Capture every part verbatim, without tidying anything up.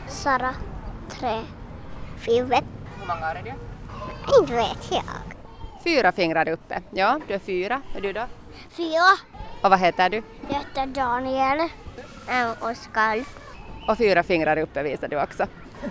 Sara, tre, fyra. Hur många år är du? Inte vet jag. Fyra fingrar uppe. Ja, du är fyra. Är du då? Fyra. Och vad heter du? Jag heter Daniel. Äh, Oskar. Och fyra fingrar uppe visar du också.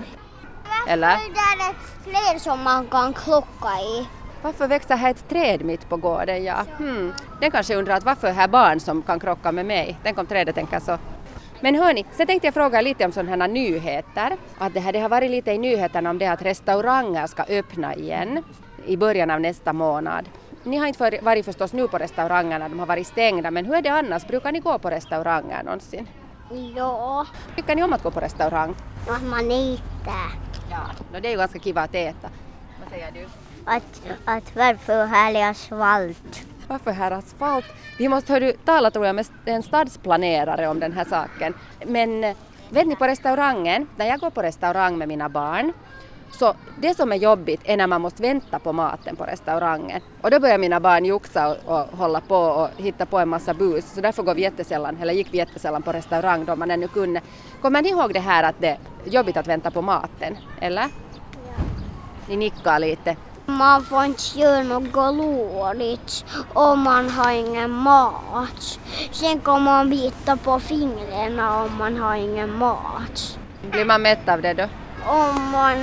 Eller? Varför är det fler som man kan klocka i? Varför växer här ett träd mitt på gården? Ja. Hmm. Den kanske undrar att varför är här barn som kan krocka med mig? Tänk om trädet tänker så. Men hörni, så tänkte jag fråga lite om sådana här nyheter. Att det, här, det har varit lite i nyheterna om det att restauranger ska öppna igen i början av nästa månad. Ni har inte varit förstås nu på restaurangerna, de har varit stängda. Men hur är det annars? Brukar ni gå på restauranger någonsin? Ja. Tycker ni om att gå på restaurang? Att man äter. Ja, det är ju ganska kiva att äta. Vad säger du? Att, att varför här är asfalt? Varför här asfalt? Vi måste höra, tala tror jag med en stadsplanerare om den här saken. Men vet ni, på restaurangen, när jag går på restaurang med mina barn, så det som är jobbigt är när man måste vänta på maten på restaurangen. Och då börjar mina barn juxa och, och hålla på och hitta på en massa bus. Så därför går vi jättesällan, eller gick vi jättesällan på restaurang då man ännu kunde. Kommer ni ihåg det här att det är jobbigt att vänta på maten? Eller? Ja. Ni nickar lite. Man får inte göra något lådigt om man har ingen mat. Sen kommer man bita på fingrarna om man har ingen mat. Blir man mätt av det då? Om man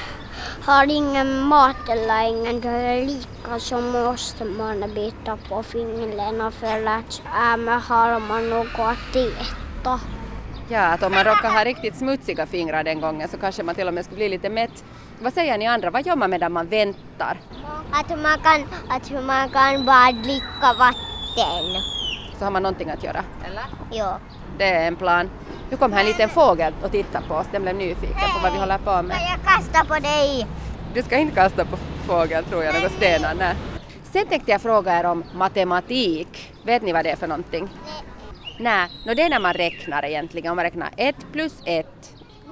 har ingen mat eller ingen dricka så måste man bita på fingrarna för att äh, har man något att äta. Ja, att om man råkar ha riktigt smutsiga fingrar den gången så kanske man till och med skulle bli lite mätt. Vad säger ni andra? Vad gör man medan man väntar? Att man kan, att man kan bara dricka vatten. Så har man någonting att göra, eller? Ja. Det är en plan. Nu kom här en liten fågel och titta på oss. Den blev nyfiken på vad vi håller på med. Kan jag kasta på dig? Du ska inte kasta på fågel, tror jag, några stenar. Nej. Sen tänkte jag fråga er om matematik. Vet ni vad det är för någonting? Nej. Nej, no, det är när man räknar egentligen. Om man räknar ett plus ett.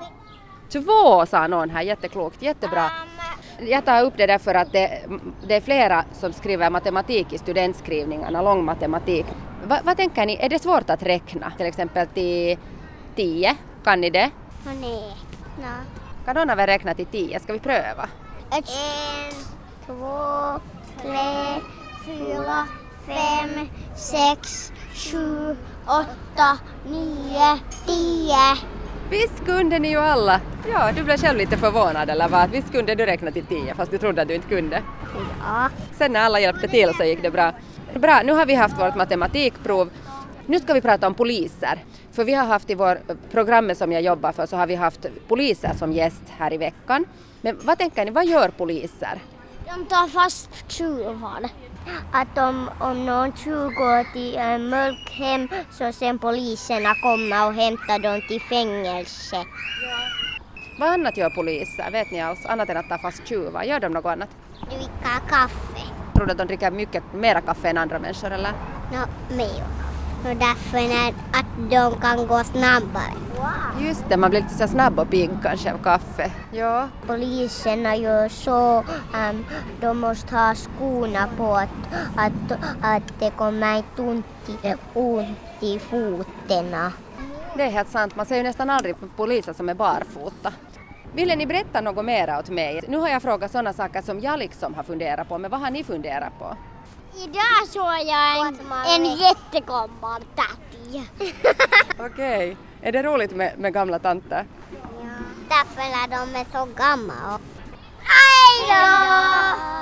Två, sa någon här. Jätteklokt, jättebra. Jag tar upp det därför att det, det är flera som skriver matematik i studentskrivningarna, lång matematik. Va, vad tänker ni, är det svårt att räkna? Till exempel till tio, kan ni det? Nej. Nej. Kan någon av er räkna till tio? Ska vi pröva? Ett, en, två, tre, fyra, fem, sex, sju, åtta, nio, tio. Visst kunde ni ju alla. Ja, du blev själv lite förvånad eller vad? Visst kunde du räkna till tio fast du trodde att du inte kunde. Ja. Sen när alla hjälpte till så gick det bra. Bra, nu har vi haft vårt matematikprov. Nu ska vi prata om poliser. För vi har haft i vår programmet som jag jobbar för så har vi haft poliser som gäst här i veckan. Men vad tänker ni, vad gör poliser? De tar fast tjuvar. Att om, om någon tjuv går till en mörk hem så sen poliserna kommer och hämtar dem till fängelse. Ja. Vad annat gör poliser? Vet ni alls? Annat än att ta fast tjuvar. Gör de något annat? Dricka kaffe. Tror du att de dricker mycket mera kaffe än andra människor eller? No, mer. Och därför är att de kan gå snabbare. Wow. Just det, man blir lite så snabb och pigg kanske av kaffe. Ja. Poliserna gör så, um, de måste ha skorna på att, att, att det kommer inte ont i, ont i foterna. Det är helt sant, man ser ju nästan aldrig på poliser som är barfota. Ville ni berätta något mer åt mig? Nu har jag frågat sådana saker som jag liksom har funderat på, men vad har ni funderat på? Idag såg jag en, en jättegammal tatti. Okej, okay. Är det roligt med, med gamla tanter? Ja, därför är de är så gamla. Hej då!